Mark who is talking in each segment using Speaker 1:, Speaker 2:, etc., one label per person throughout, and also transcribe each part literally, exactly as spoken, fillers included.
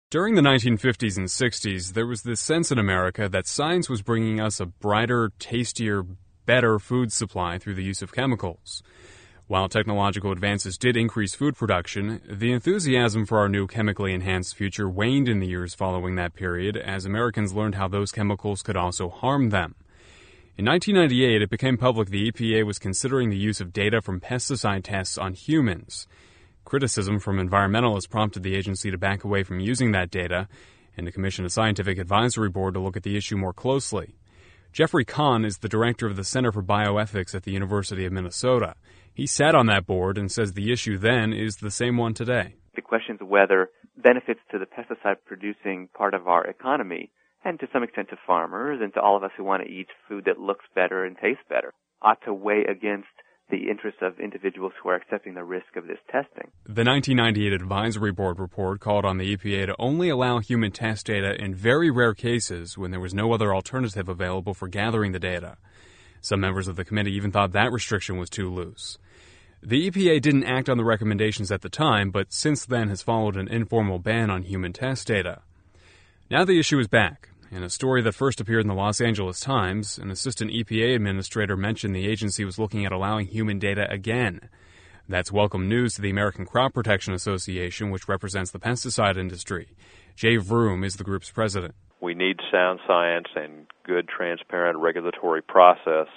Speaker 1: During the nineteen fifties and sixties, there was this sense in America that science was bringing us a brighter, tastier, better food supply through the use of chemicals. While technological advances did increase food production, the enthusiasm for our new chemically enhanced future waned in the years following that period as Americans learned how those chemicals could also harm them. In nineteen ninety-eight, it became public the E P A was considering the use of data from pesticide tests on humans. Criticism from environmentalists prompted the agency to back away from using that data and to commission a scientific advisory board to look at the issue more closely. Jeffrey Kahn is the director of the Center for Bioethics at the University of Minnesota. He sat on that board and says the issue then is the same one today.
Speaker 2: The question is whether benefits to the pesticide-producing part of our economy, and to some extent to farmers and to all of us who want to eat food that looks better and tastes better, ought to weigh against the interests of individuals who are accepting the risk of this testing.
Speaker 1: The nineteen ninety-eight Advisory Board report called on the E P A to only allow human test data in very rare cases when there was no other alternative available for gathering the data. Some members of the committee even thought that restriction was too loose. The E P A didn't act on the recommendations at the time, but since then has followed an informal ban on human test data. Now the issue is back. In a story that first appeared in the Los Angeles Times, an assistant E P A administrator mentioned the agency was looking at allowing human data again. That's welcome news to the American Crop Protection Association, which represents the pesticide industry. Jay Vroom is the group's president.
Speaker 3: We need sound science and good, transparent regulatory process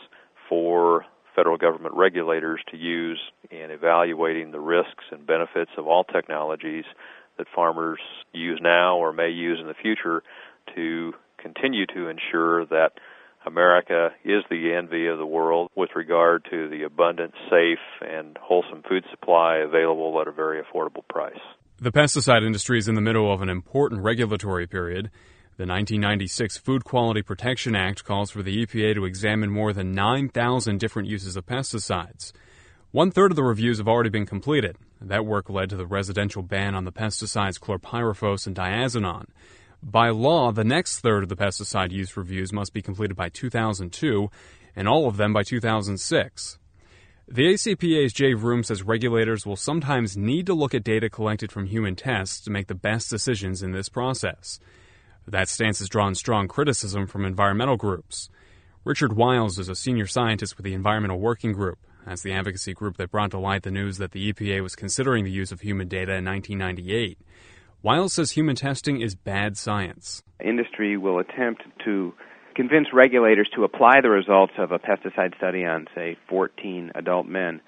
Speaker 3: for federal government regulators to use in evaluating the risks and benefits of all technologies that farmers use now or may use in the future to continue to ensure that America is the envy of the world with regard to the abundant, safe, and wholesome food supply available at a very affordable price.
Speaker 1: The pesticide industry is in the middle of an important regulatory period. The nineteen ninety-six Food Quality Protection Act calls for the E P A to examine more than nine thousand different uses of pesticides. One-third of the reviews have already been completed. That work led to the residential ban on the pesticides chlorpyrifos and diazinon. By law, the next third of the pesticide use reviews must be completed by two thousand two, and all of them by two thousand six. The A C P A's Jay Vroom says regulators will sometimes need to look at data collected from human tests to make the best decisions in this process. That stance has drawn strong criticism from environmental groups. Richard Wiles is a senior scientist with the Environmental Working Group. That's the advocacy group that brought to light the news that the E P A was considering the use of human data in nineteen ninety-eight. Wiles says human testing is bad science.
Speaker 4: Industry will attempt to convince regulators to apply the results of a pesticide study on, say, fourteen adult men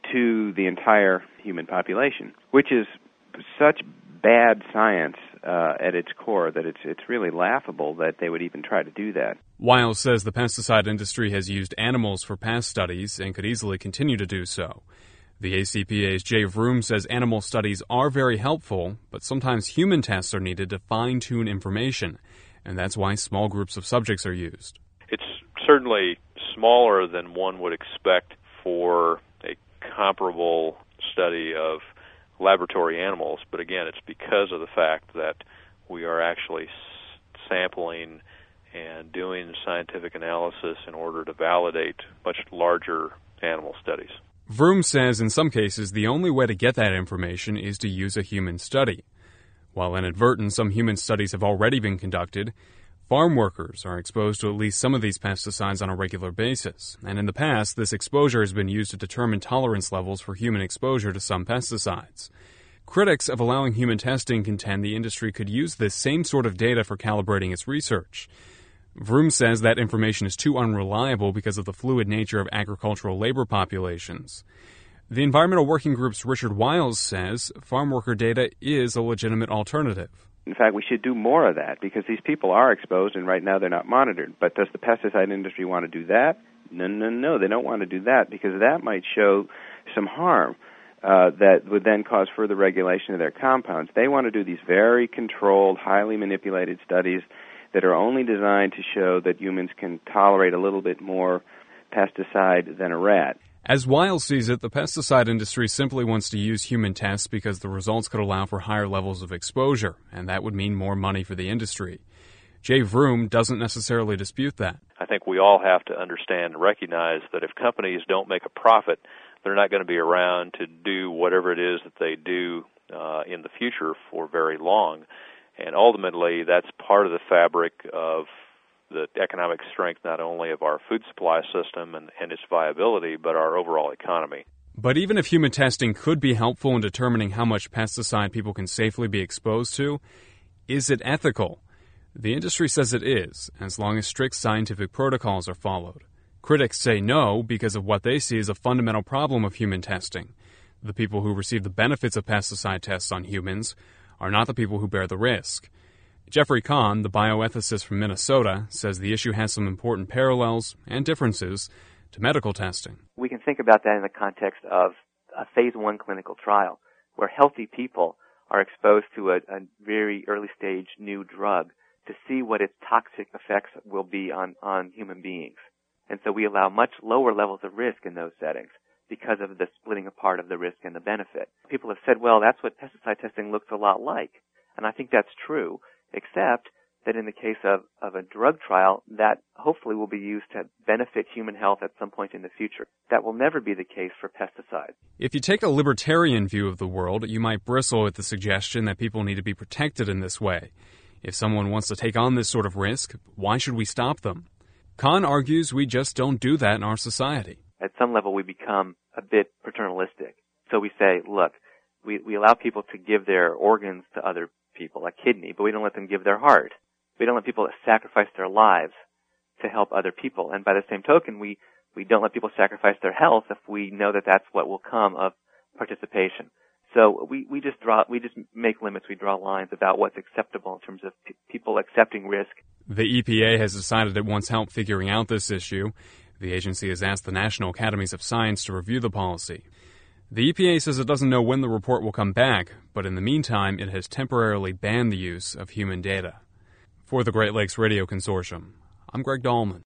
Speaker 4: to the entire human population, which is such bad science uh, at its core that it's it's really laughable that they would even try to do that.
Speaker 1: Wiles says the pesticide industry has used animals for past studies and could easily continue to do so. The A C P A's Jay Vroom says animal studies are very helpful, but sometimes human tests are needed to fine-tune information, and that's why small groups of subjects are used.
Speaker 3: It's certainly smaller than one would expect for a comparable study of laboratory animals, but again, it's because of the fact that we are actually sampling and doing scientific analysis in order to validate much larger animal studies.
Speaker 1: Vroom says in some cases the only way to get that information is to use a human study. While inadvertent, some human studies have already been conducted. Farm workers are exposed to at least some of these pesticides on a regular basis, and in the past, this exposure has been used to determine tolerance levels for human exposure to some pesticides. Critics of allowing human testing contend the industry could use this same sort of data for calibrating its research. Vroom says that information is too unreliable because of the fluid nature of agricultural labor populations. The Environmental Working Group's Richard Wiles says farm worker data is a legitimate alternative.
Speaker 4: In fact, we should do more of that because these people are exposed and right now they're not monitored. But does the pesticide industry want to do that? No, no, no, they don't want to do that because that might show some harm uh, that would then cause further regulation of their compounds. They want to do these very controlled, highly manipulated studies that are only designed to show that humans can tolerate a little bit more pesticide than a rat.
Speaker 1: As Wiles sees it, the pesticide industry simply wants to use human tests because the results could allow for higher levels of exposure, and that would mean more money for the industry. Jay Vroom doesn't necessarily dispute that.
Speaker 3: I think we all have to understand and recognize that if companies don't make a profit, they're not going to be around to do whatever it is that they do uh, in the future for very long. And ultimately, that's part of the fabric of the economic strength not only of our food supply system and, and its viability, but our overall economy.
Speaker 1: But even if human testing could be helpful in determining how much pesticide people can safely be exposed to, is it ethical? The industry says it is, as long as strict scientific protocols are followed. Critics say no because of what they see as a fundamental problem of human testing. The people who receive the benefits of pesticide tests on humans are not the people who bear the risk. Jeffrey Kahn, the bioethicist from Minnesota, says the issue has some important parallels and differences to medical testing.
Speaker 2: We can think about that in the context of a phase one clinical trial where healthy people are exposed to a, a very early stage new drug to see what its toxic effects will be on, on human beings. And so we allow much lower levels of risk in those settings because of the splitting apart of the risk and the benefit. People have said, well, that's what pesticide testing looks a lot like. And I think that's true, except that in the case of, of a drug trial, that hopefully will be used to benefit human health at some point in the future. That will never be the case for pesticides.
Speaker 1: If you take a libertarian view of the world, you might bristle at the suggestion that people need to be protected in this way. If someone wants to take on this sort of risk, why should we stop them? Kahn argues we just don't do that in our society.
Speaker 2: At some level, we become a bit paternalistic. So we say, look, we, we allow people to give their organs to other people, a kidney, but we don't let them give their heart. We don't let people sacrifice their lives to help other people. And by the same token, we, we don't let people sacrifice their health if we know that that's what will come of participation. So we, we just draw, we just make limits, we draw lines about what's acceptable in terms of p- people accepting risk.
Speaker 1: The E P A has decided it wants help figuring out this issue. The agency has asked the National Academies of Science to review the policy. The E P A says it doesn't know when the report will come back, but in the meantime, it has temporarily banned the use of human data. For the Great Lakes Radio Consortium, I'm Greg Dahlman.